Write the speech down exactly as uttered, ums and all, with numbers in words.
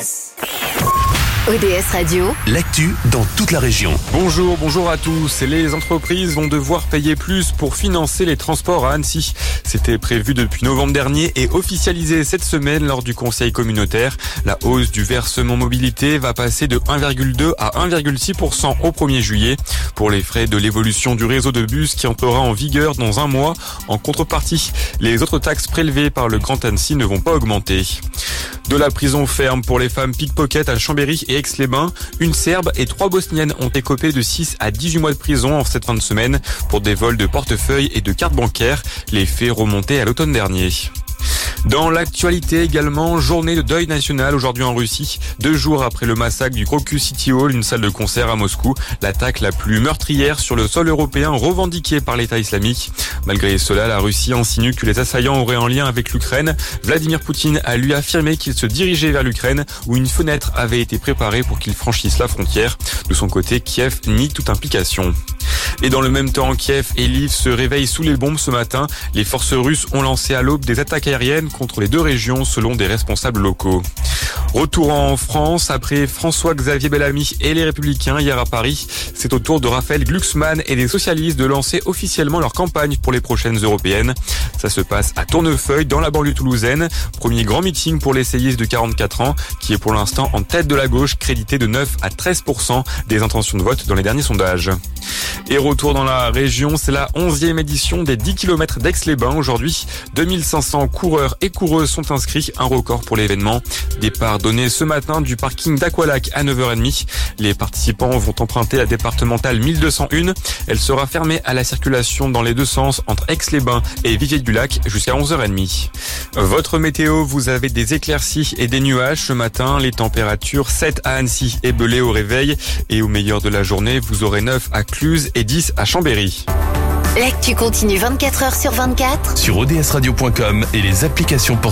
O D S Radio, l'actu dans toute la région. Bonjour, bonjour à tous. Les entreprises vont devoir payer plus pour financer les transports à Annecy. C'était prévu depuis novembre dernier et officialisé cette semaine lors du conseil communautaire. La hausse du versement mobilité va passer de un virgule deux à un virgule six pour cent au premier juillet pour les frais de l'évolution du réseau de bus qui entrera en vigueur dans un mois. En contrepartie, les autres taxes prélevées par le Grand Annecy ne vont pas augmenter. De la prison ferme pour les femmes pickpocket à Chambéry et Aix-les-Bains. Une Serbe et trois Bosniennes ont écopé de six à dix-huit mois de prison en cette fin de semaine pour des vols de portefeuilles et de cartes bancaires. Les faits remontaient à l'automne dernier. Dans l'actualité également, journée de deuil national aujourd'hui en Russie. Deux jours après le massacre du Crocus City Hall, une salle de concert à Moscou. L'attaque la plus meurtrière sur le sol européen revendiquée par l'État islamique. Malgré cela, la Russie insinue que les assaillants auraient un lien avec l'Ukraine. Vladimir Poutine a lui affirmé qu'il se dirigeait vers l'Ukraine où une fenêtre avait été préparée pour qu'il franchisse la frontière. De son côté, Kiev nie toute implication. Et dans le même temps, Kiev et Lviv se réveillent sous les bombes ce matin. Les forces russes ont lancé à l'aube des attaques aériennes contre les deux régions selon des responsables locaux. Retour en France, après François-Xavier Bellamy et les Républicains hier à Paris, c'est au tour de Raphaël Glucksmann et des socialistes de lancer officiellement leur campagne pour les prochaines européennes. Ça se passe à Tournefeuille, dans la banlieue toulousaine. Premier grand meeting pour l'essayiste de quarante-quatre ans, qui est pour l'instant en tête de la gauche, crédité de neuf à treize pour cent des intentions de vote dans les derniers sondages. Et retour dans la région, c'est la onzième édition des dix kilomètres d'Aix-les-Bains aujourd'hui. deux mille cinq cents coureurs et coureuses sont inscrits, un record pour l'événement. Départ donné ce matin du parking d'Aqualac à neuf heures trente. Les participants vont emprunter la départementale mille deux cent un. Elle sera fermée à la circulation dans les deux sens entre Aix-les-Bains et Viviers-du-Lac jusqu'à onze heures trente. Votre météo, vous avez des éclaircies et des nuages ce matin. Les températures sept à Annecy et Belay au réveil. Et au meilleur de la journée, vous aurez neuf à Cluse et dix à Chambéry. l'actu continue vingt-quatre heures sur vingt-quatre Sur O D S radio point com et les applications